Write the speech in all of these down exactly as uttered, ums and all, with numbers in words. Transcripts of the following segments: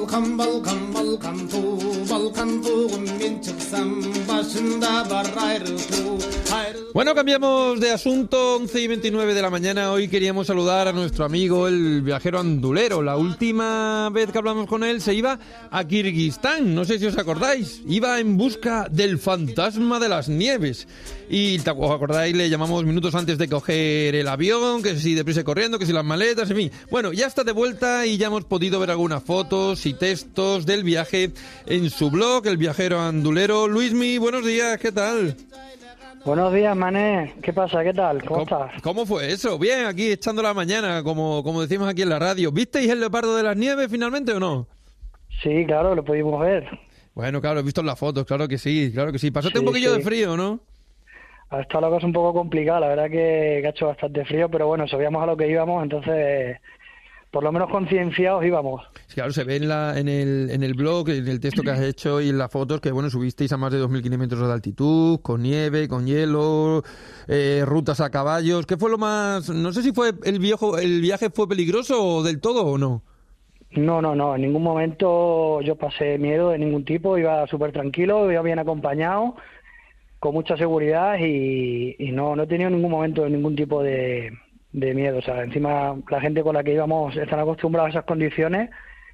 Balkan Balkan Balkan tu Balkan tuğundan çıksam başında var ayrı tu. Bueno, cambiamos de asunto, once y veintinueve de la mañana. Hoy queríamos saludar a nuestro amigo, el viajero andulero. La última vez que hablamos con él se iba a Kirguistán, no sé si os acordáis. Iba en busca del fantasma de las nieves. Y os acordáis, le llamamos minutos antes de coger el avión, que si deprisa corriendo, que si las maletas, en fin. Bueno, ya está de vuelta y ya hemos podido ver algunas fotos y textos del viaje en su blog, El Viajero Andulero. Luismi, buenos días, ¿qué tal? Buenos días, Mané. ¿Qué pasa? ¿Qué tal? ¿Cómo, ¿Cómo estás? ¿Cómo fue eso? Bien, aquí echando la mañana, como, como decimos aquí en la radio. ¿Visteis el leopardo de las nieves finalmente o no? Sí, claro, lo pudimos ver. Bueno, claro, he visto en las fotos, claro que sí, claro que sí. Pasaste Sí, un poquillo sí. de frío, ¿no? Ha estado la cosa un poco complicada, la verdad que, que ha hecho bastante frío, pero bueno, sabíamos a lo que íbamos, entonces por lo menos concienciados íbamos. Sí, claro, se ve en, la, en, el, en el blog, en el texto que has hecho y en las fotos que, bueno, subisteis a más de dos mil kilómetros de altitud, con nieve, con hielo, eh, rutas a caballos. ¿Qué fue lo más...? No sé si fue el, viejo, el viaje fue peligroso del todo o no. No, no, no, en ningún momento yo pasé miedo de ningún tipo, iba súper tranquilo, iba bien acompañado, con mucha seguridad y, y no, no he tenido en ningún momento ningún tipo de, de miedo. O sea, encima la gente con la que íbamos están acostumbrados a esas condiciones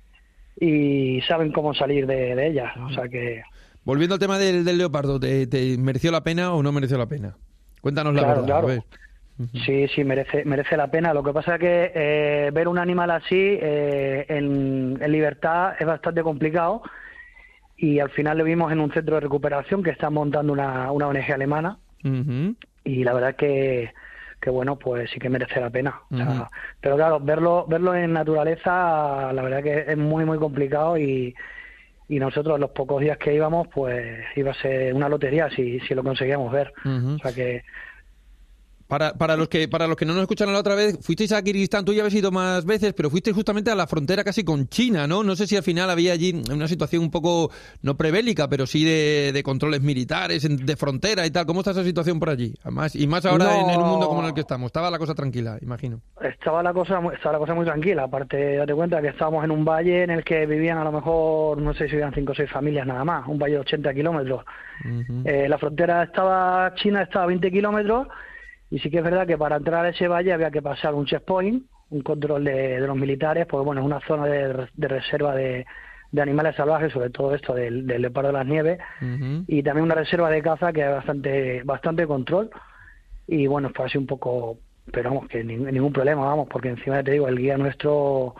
y saben cómo salir de, de ellas. O sea que... Volviendo al tema del, del leopardo, ¿te, ¿te mereció la pena o no mereció la pena? Cuéntanos la Claro, verdad. claro. A ver. Sí, sí, merece merece la pena. Lo que pasa es que eh, ver un animal así eh, en, en libertad es bastante complicado y al final lo vimos en un centro de recuperación que está montando una, una O N G alemana Uh-huh. y la verdad que, que bueno, pues sí que merece la pena. O sea, Uh-huh. pero claro, verlo verlo en naturaleza, la verdad que es muy, muy complicado y, y nosotros los pocos días que íbamos, pues iba a ser una lotería si, si lo conseguíamos ver. Uh-huh. O sea que... Para, para los que para los que no nos escucharon la otra vez, fuisteis a Kirguistán, tú ya habéis ido más veces, pero fuisteis justamente a la frontera casi con China, ¿no? No sé si al final había allí una situación un poco, no prebélica, pero sí de, de controles militares, de frontera y tal. ¿Cómo está esa situación por allí? Además, y más ahora No. en, en un mundo como en el que estamos. Estaba la cosa tranquila, imagino. Estaba la cosa muy- estaba la cosa muy tranquila. Aparte, date cuenta que estábamos en un valle en el que vivían a lo mejor, no sé si vivían cinco o seis familias nada más, un valle de ochenta kilómetros. Uh-huh. Eh, la frontera estaba, China estaba a veinte kilómetros y sí que es verdad que para entrar a ese valle había que pasar un checkpoint, un control de, de los militares, porque bueno, es una zona de, de reserva de, de animales salvajes, sobre todo esto del, del leopardo de las nieves, Uh-huh. y también una reserva de caza que hay bastante, bastante control. Y bueno, fue así un poco, pero vamos, que nin- ningún problema, vamos, porque encima te digo, el guía nuestro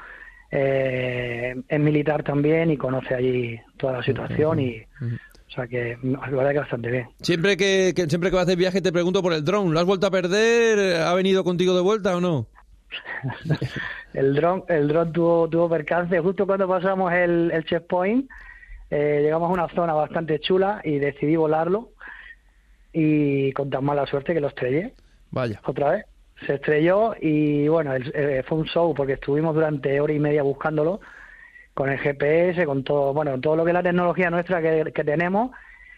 eh, es militar también y conoce allí toda la situación y, Uh-huh. o sea que la verdad que bastante bien. Siempre que, que siempre que vas de viaje te pregunto por el dron. ¿Lo has vuelto a perder? ¿Ha venido contigo de vuelta o no? El dron, el dron tuvo, tuvo percance justo cuando pasamos el, el checkpoint. Eh, llegamos a una zona bastante chula y decidí volarlo y con tan mala suerte que lo estrellé Vaya. otra vez. Se estrelló y bueno, el- eh, fue un show porque estuvimos durante hora y media buscándolo con el G P S, con todo, bueno, todo lo que es la tecnología nuestra que, que tenemos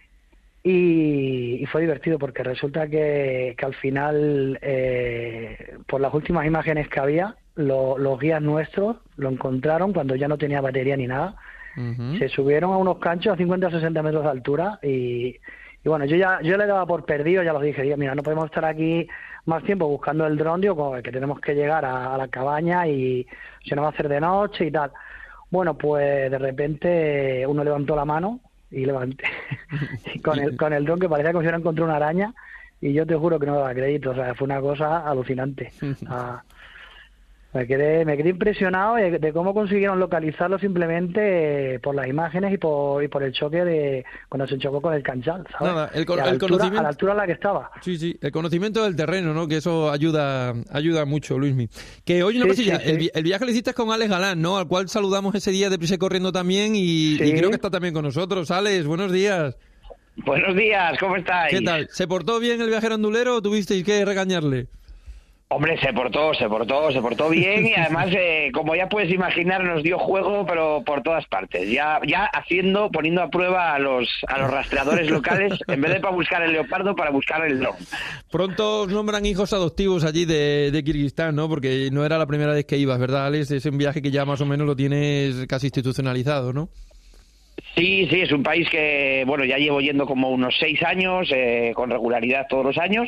y, y fue divertido porque resulta que, que al final, eh, por las últimas imágenes que había, lo- los guías nuestros lo encontraron cuando ya no tenía batería ni nada. Uh-huh. Se subieron a unos canchos a cincuenta o sesenta metros de altura y, y bueno, yo ya yo le daba por perdido, ya los dije, digo, mira, no podemos estar aquí más tiempo buscando el dron, digo, como que tenemos que llegar a, a la cabaña y se nos va a hacer de noche y tal. Bueno, pues de repente uno levantó la mano y levanté y con el con el dron que parecía como si hubiera encontrado una araña y yo te juro que no daba crédito, o sea, fue una cosa alucinante. Ah, me quedé me quedé impresionado de, de cómo consiguieron localizarlo simplemente eh, por las imágenes y por y por el choque de cuando se chocó con el canchal, ¿sabes? Nada, el, con- Y a, la el altura, conocimiento... a la altura a la que estaba. Sí, sí, el conocimiento del terreno, ¿no? Que eso ayuda ayuda mucho, Luismi. Que oye, una Sí, cosilla, sí, sí. El, vi- el viaje lo hiciste con Alex Galán, ¿no? Al cual saludamos ese día de Prisa y Corriendo también y, Sí. y creo que está también con nosotros. Alex, buenos días. Buenos días, ¿cómo estáis? ¿Qué tal? ¿Se portó bien el viajero andulero o tuvisteis que regañarle? Hombre, se portó, se portó, se portó bien y además, eh, como ya puedes imaginar, nos dio juego, pero por todas partes. Ya, ya haciendo, poniendo a prueba a los, a los rastreadores locales, en vez de para buscar el leopardo, para buscar el dron. Pronto os nombran hijos adoptivos allí de, de Kirguistán, ¿no? Porque no era la primera vez que ibas, ¿verdad, Alex? Es un viaje que ya más o menos lo tienes casi institucionalizado, ¿no? Sí, sí, es un país que, bueno, ya llevo yendo como unos seis años, eh, con regularidad todos los años,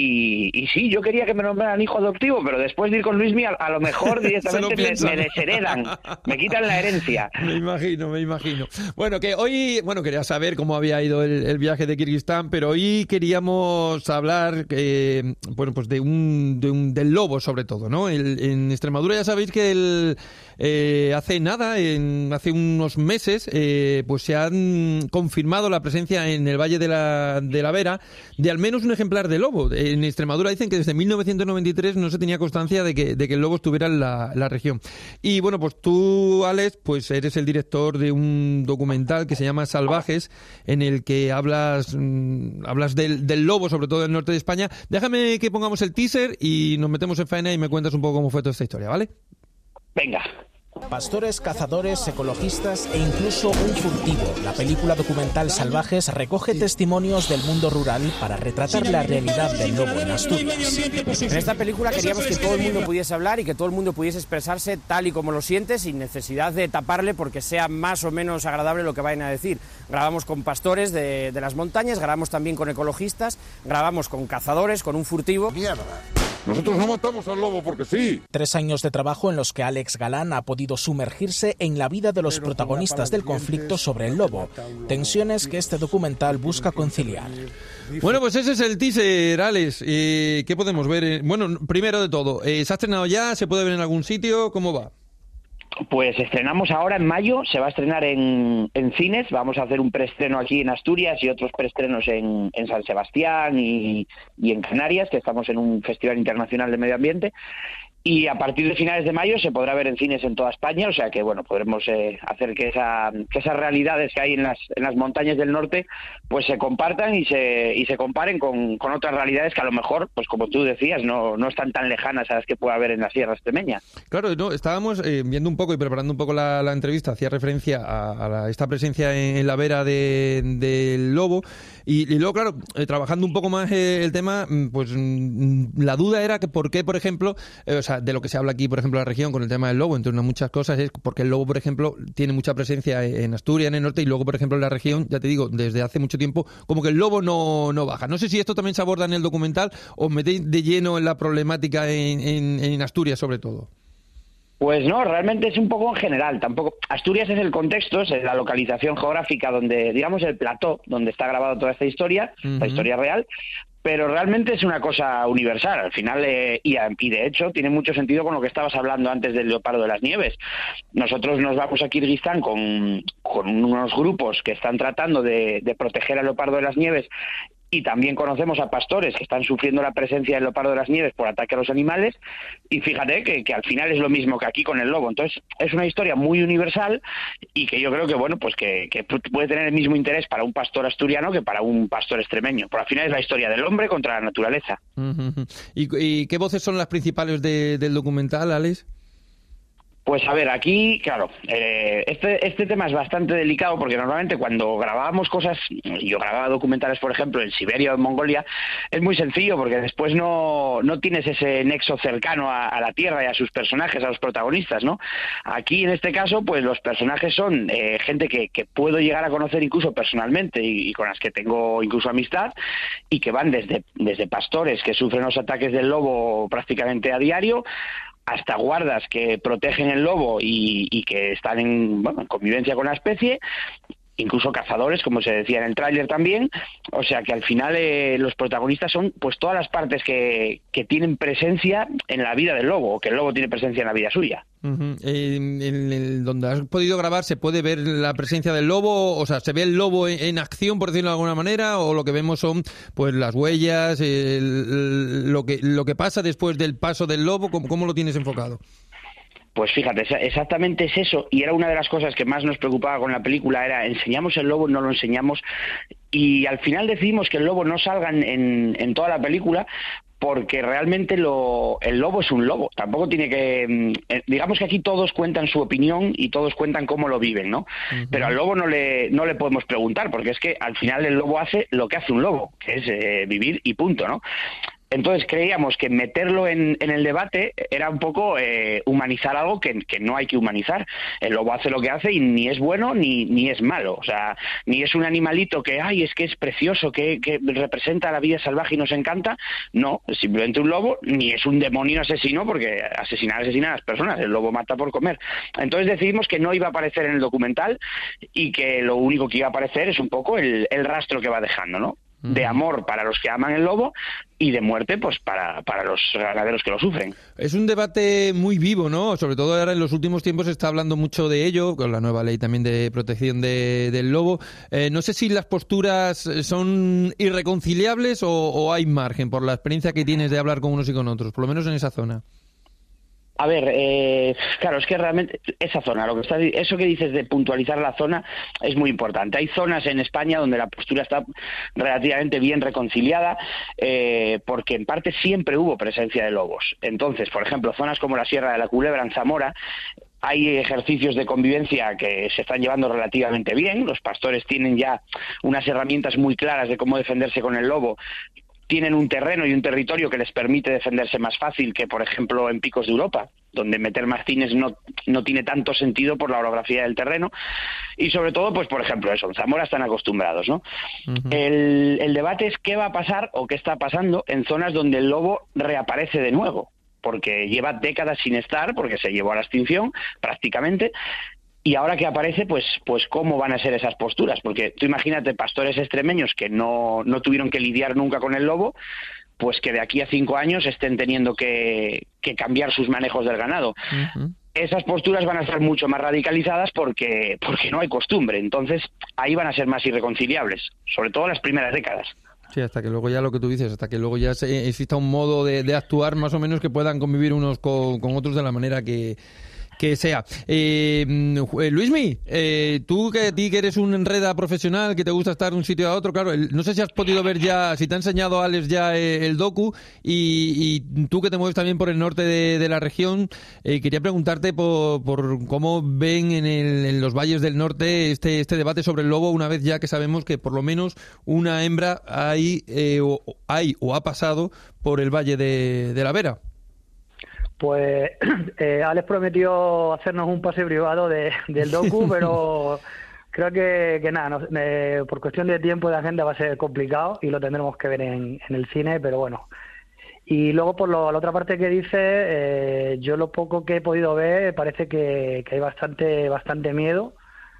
y, y sí, yo quería que me nombraran hijo adoptivo, pero después de ir con Luismi, a, a lo mejor directamente me, me desheredan, me quitan la herencia. Me imagino, me imagino. Bueno, que hoy, bueno, quería saber cómo había ido el, el viaje de Kirguistán, pero hoy queríamos hablar, eh, bueno, pues de un, de un, del lobo sobre todo, ¿no? El, en Extremadura ya sabéis que el, eh, hace nada, en, hace unos meses, eh, pues se han confirmado la presencia en el Valle de la, de la Vera de al menos un ejemplar de lobo. En Extremadura dicen que desde mil novecientos noventa y tres no se tenía constancia de que, de que el lobo estuviera en la, la región. Y bueno, pues tú, Alex, pues eres el director de un documental que se llama Salvajes, en el que hablas, mmm, hablas del, del lobo, sobre todo del norte de España. Déjame que pongamos el teaser y nos metemos en faena y me cuentas un poco cómo fue toda esta historia, ¿vale? Venga. Pastores, cazadores, ecologistas e incluso un furtivo. La película documental Salvajes recoge testimonios del mundo rural para retratar la realidad del lobo en Asturias. En esta película queríamos que todo el mundo pudiese hablar y que todo el mundo pudiese expresarse tal y como lo siente, sin necesidad de taparle porque sea más o menos agradable lo que vayan a decir. Grabamos con pastores de, de las montañas, grabamos también con ecologistas, grabamos con cazadores, con un furtivo. Mierda. Nosotros no matamos al lobo porque sí. Tres años de trabajo en los que Alex Galán ha podido sumergirse en la vida de los protagonistas del conflicto sobre el lobo. Tensiones que este documental busca conciliar. Bueno, pues ese es el teaser, Alex. Eh, ¿Qué podemos ver? Bueno, primero de todo, eh, ¿se ha estrenado ya? ¿Se puede ver en algún sitio? ¿Cómo va? Pues estrenamos ahora en mayo, se va a estrenar en, en cines, vamos a hacer un preestreno aquí en Asturias y otros preestrenos en, en San Sebastián y, y en Canarias, que estamos en un festival internacional de medio ambiente. Y a partir de finales de mayo se podrá ver en cines en toda España, o sea que bueno, podremos eh, hacer que, esa, que esas realidades que hay en las, en las montañas del norte pues se compartan y se, y se comparen con, con otras realidades que a lo mejor, pues como tú decías, no, no están tan lejanas a las que pueda haber en la Sierra Extremeña. Claro, no, estábamos eh, viendo un poco y preparando un poco la, la entrevista, hacía referencia a, a la, esta presencia en, en la vera de, del lobo y, y luego, claro, eh, trabajando un poco más eh, el tema, pues mm, la duda era que por qué, por ejemplo, eh, o sea, de lo que se habla aquí, por ejemplo, en la región con el tema del lobo, entre unas muchas cosas, es porque el lobo, por ejemplo, tiene mucha presencia en Asturias, en el norte, y luego, por ejemplo, en la región, ya te digo, desde hace mucho tiempo, como que el lobo no, no baja. No sé si esto también se aborda en el documental o metéis de lleno en la problemática en, en, en Asturias, sobre todo. Pues no, realmente es un poco en general. Tampoco Asturias es el contexto, es la localización geográfica donde, digamos, el plató donde está grabada toda esta historia, uh-huh. La historia real. Pero realmente es una cosa universal, al final, eh, y, y de hecho tiene mucho sentido con lo que estabas hablando antes del leopardo de las nieves. Nosotros nos vamos a Kirguistán con, con unos grupos que están tratando de, de proteger al leopardo de las nieves y también conocemos a pastores que están sufriendo la presencia del leopardo de las nieves por ataque a los animales y fíjate que, que al final es lo mismo que aquí con el lobo. Entonces es una historia muy universal y que yo creo que bueno pues que, que puede tener el mismo interés para un pastor asturiano que para un pastor extremeño. Pero al final es la historia del hombre contra la naturaleza. Uh-huh. ¿Y, y qué voces son las principales de, del documental, Alex? Pues a ver, aquí, claro, eh, este este tema es bastante delicado porque normalmente cuando grabábamos cosas, yo grababa documentales, por ejemplo, en Siberia o en Mongolia, es muy sencillo porque después no, no tienes ese nexo cercano a, a la tierra y a sus personajes, a los protagonistas, ¿no? Aquí, en este caso, pues los personajes son eh, gente que, que puedo llegar a conocer incluso personalmente y, y con las que tengo incluso amistad y que van desde, desde pastores que sufren los ataques del lobo prácticamente a diario, hasta guardas que protegen el lobo y, y que están en, bueno, en convivencia con la especie, incluso cazadores, como se decía en el tráiler también. O sea que al final eh, los protagonistas son pues todas las partes que, que tienen presencia en la vida del lobo, o que el lobo tiene presencia en la vida suya. Uh-huh. En, en el, donde has podido grabar, ¿se puede ver la presencia del lobo? O sea, ¿se ve el lobo en, en acción, por decirlo de alguna manera? ¿O lo que vemos son pues las huellas, el, lo que lo que pasa después del paso del lobo? ¿Cómo, cómo lo tienes enfocado? Pues fíjate, exactamente es eso, y era una de las cosas que más nos preocupaba con la película, era enseñamos el lobo, no lo enseñamos, y al final decidimos que el lobo no salga en, en toda la película, porque realmente lo, el lobo es un lobo, tampoco tiene que... Eh, digamos que aquí todos cuentan su opinión y todos cuentan cómo lo viven, ¿no? Uh-huh. Pero al lobo no le, no le podemos preguntar, porque es que al final el lobo hace lo que hace un lobo, que es eh, vivir y punto, ¿no? Entonces creíamos que meterlo en, en el debate era un poco eh, humanizar algo que, que no hay que humanizar. El lobo hace lo que hace y ni es bueno ni, ni es malo. O sea, ni es un animalito que, ay, es que es precioso, que, que representa la vida salvaje y nos encanta. No, es simplemente un lobo, ni es un demonio asesino, porque asesinar asesina a las personas. El lobo mata por comer. Entonces decidimos que no iba a aparecer en el documental y que lo único que iba a aparecer es un poco el, el rastro que va dejando, ¿no? De amor para los que aman el lobo y de muerte pues para, para los ganaderos que lo sufren. Es un debate muy vivo, ¿no? Sobre todo ahora en los últimos tiempos se está hablando mucho de ello, con la nueva ley también de protección de, del lobo. Eh, no sé si las posturas son irreconciliables o, o hay margen por la experiencia que tienes de hablar con unos y con otros, por lo menos en esa zona. A ver, eh, claro, es que realmente esa zona, lo que está, eso que dices de puntualizar la zona es muy importante. Hay zonas en España donde la postura está relativamente bien reconciliada, eh, porque en parte siempre hubo presencia de lobos. Entonces, por ejemplo, zonas como la Sierra de la Culebra en Zamora, hay ejercicios de convivencia que se están llevando relativamente bien. Los pastores tienen ya unas herramientas muy claras de cómo defenderse con el lobo. Tienen un terreno y un territorio que les permite defenderse más fácil que, por ejemplo, en picos de Europa, donde meter mastines no, no tiene tanto sentido por la orografía del terreno. Y sobre todo, pues por ejemplo, eso, en Zamora están acostumbrados, ¿no? Uh-huh. El, el debate es qué va a pasar o qué está pasando en zonas donde el lobo reaparece de nuevo, porque lleva décadas sin estar, porque se llevó a la extinción prácticamente. Y ahora que aparece, pues, pues cómo van a ser esas posturas, porque tú imagínate pastores extremeños que no, no tuvieron que lidiar nunca con el lobo, pues que de aquí a cinco años estén teniendo que, que cambiar sus manejos del ganado. Uh-huh. Esas posturas van a estar mucho más radicalizadas porque, porque no hay costumbre, entonces ahí van a ser más irreconciliables, sobre todo en las primeras décadas. Sí, hasta que luego ya lo que tú dices, hasta que luego ya se, exista un modo de, de actuar más o menos que puedan convivir unos con, con otros de la manera que... que sea. Eh, Luismi, eh, tú que a ti que eres un enreda profesional, que te gusta estar de un sitio a otro, claro, el, no sé si has podido ver ya, si te ha enseñado Alex ya eh, el docu, y, y tú que te mueves también por el norte de, de la región, eh, quería preguntarte por, por cómo ven en, el, en los valles del norte este, este debate sobre el lobo, una vez ya que sabemos que por lo menos una hembra hay, eh, o, hay o ha pasado por el valle de, de la Vera. Pues eh, Alex prometió hacernos un pase privado de, del docu, pero creo que, que nada, no, eh, por cuestión de tiempo y de agenda va a ser complicado y lo tendremos que ver en, en el cine, pero bueno. Y luego por lo, la otra parte que dice, eh, yo lo poco que he podido ver parece que, que hay bastante bastante miedo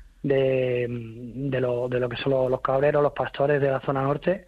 de, de, lo, de lo que son los, los cabreros, los pastores de la zona norte,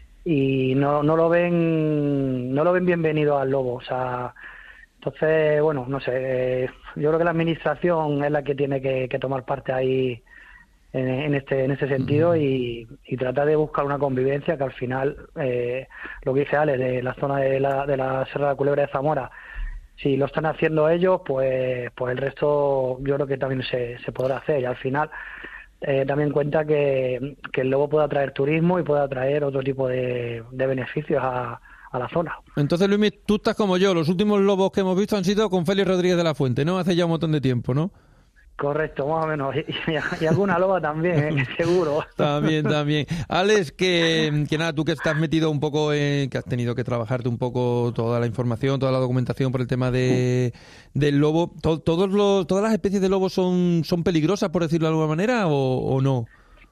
y no, no lo ven no lo ven bienvenido al lobo, o sea... Entonces, bueno, no sé, eh, yo creo que la administración es la que tiene que, que tomar parte ahí en, en este en este sentido y, y tratar de buscar una convivencia que al final, eh, lo que dice Ale, de la zona de la, de la Sierra de la Culebra de Zamora, si lo están haciendo ellos, pues pues el resto yo creo que también se, se podrá hacer y al final eh, también cuenta que, que el lobo puede atraer turismo y puede atraer otro tipo de, de beneficios a a la zona. Entonces, Luis, tú estás como yo. Los últimos lobos que hemos visto han sido con Félix Rodríguez de la Fuente, ¿no? Hace ya un montón de tiempo, ¿no? Correcto, más o menos. Y, y, y alguna loba también, ¿eh? Seguro. También, también. Alex, que, que nada, tú que estás metido un poco en... que has tenido que trabajarte un poco toda la información, toda la documentación por el tema de del lobo. To, todos los, ¿Todas las especies de lobos son, son peligrosas, por decirlo de alguna manera, o, o no?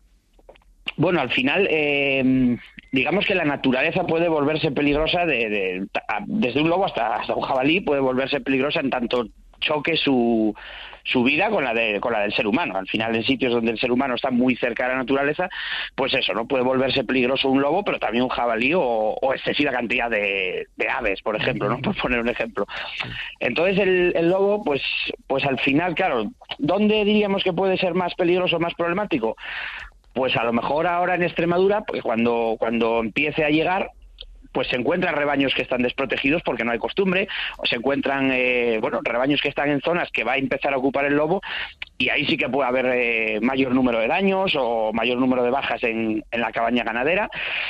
Bueno, al final, eh, digamos que la naturaleza puede volverse peligrosa de, de, desde un lobo hasta, hasta un jabalí, puede volverse peligrosa en tanto choque su, su vida con la de con la del ser humano. Al final, en sitios donde el ser humano está muy cerca de la naturaleza, pues eso, no puede volverse peligroso un lobo, pero también un jabalí o, o excesiva cantidad de, de aves, por ejemplo, ¿no? Por poner un ejemplo. Entonces, el, el lobo, pues, pues al final, claro, ¿dónde diríamos que puede ser más peligroso, más problemático? Pues a lo mejor ahora en Extremadura, porque cuando, cuando empiece a llegar, pues se encuentran rebaños que están desprotegidos porque no hay costumbre, o se encuentran eh, bueno rebaños que están en zonas que va a empezar a ocupar el lobo, y ahí sí que puede haber eh, mayor número de daños o mayor número de bajas en, en la cabaña ganadera.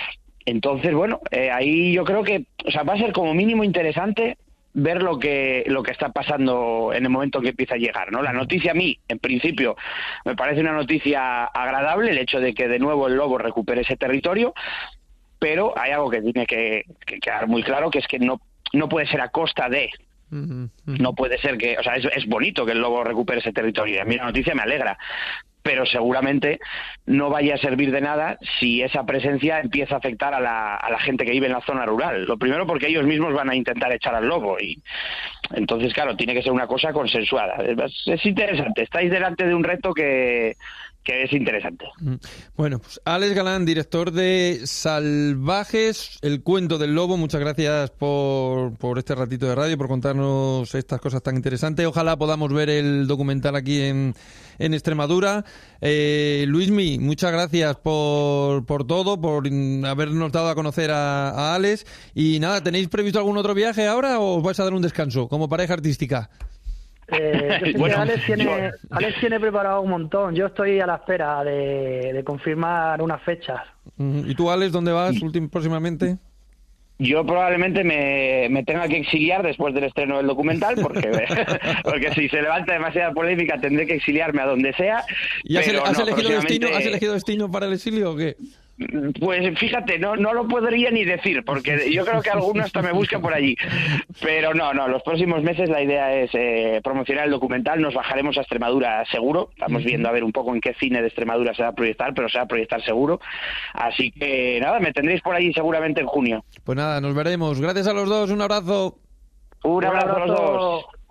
Entonces, bueno, eh, ahí yo creo que, o sea, va a ser como mínimo interesante ver lo que lo que está pasando en el momento que empieza a llegar, ¿no? La noticia a mí, en principio, me parece una noticia agradable, el hecho de que de nuevo el lobo recupere ese territorio, pero hay algo que tiene que, que quedar muy claro, que es que no no puede ser a costa de... Uh-huh, uh-huh. No puede ser que... O sea, es, es bonito que el lobo recupere ese territorio, y a mí la noticia me alegra, pero seguramente no vaya a servir de nada si esa presencia empieza a afectar a la, a la gente que vive en la zona rural. Lo primero porque ellos mismos van a intentar echar al lobo, y entonces, claro, tiene que ser una cosa consensuada. Es, es interesante, estáis delante de un reto que... que es interesante. Bueno, pues Alex Galán, director de Salvajes, el cuento del lobo, muchas gracias por, por este ratito de radio, por contarnos estas cosas tan interesantes. Ojalá podamos ver el documental aquí en, en Extremadura. Eh, Luismi, muchas gracias por, por todo, por habernos dado a conocer a, a Alex. Y nada, ¿tenéis previsto algún otro viaje ahora o os vais a dar un descanso como pareja artística? Eh, yo sé bueno, que Alex tiene, yo... Alex tiene preparado un montón. Yo estoy a la espera de, de confirmar unas fechas. ¿Y tú, Alex, dónde vas últim, próximamente? Yo probablemente me, me tenga que exiliar después del estreno del documental, porque porque si se levanta demasiada polémica tendré que exiliarme a donde sea. ¿Y has, pero has, no, elegido próximamente... destino, has elegido destino para el exilio o qué? Pues fíjate, no no lo podría ni decir, porque yo creo que alguno hasta me busca por allí. Pero no, no, los próximos meses la idea es eh, promocionar el documental. Nos bajaremos a Extremadura seguro. Estamos viendo a ver un poco en qué cine de Extremadura se va a proyectar, pero se va a proyectar seguro. Así que nada, me tendréis por allí seguramente en junio. Pues nada, nos veremos. Gracias a los dos, un abrazo. Un abrazo, un abrazo a los dos.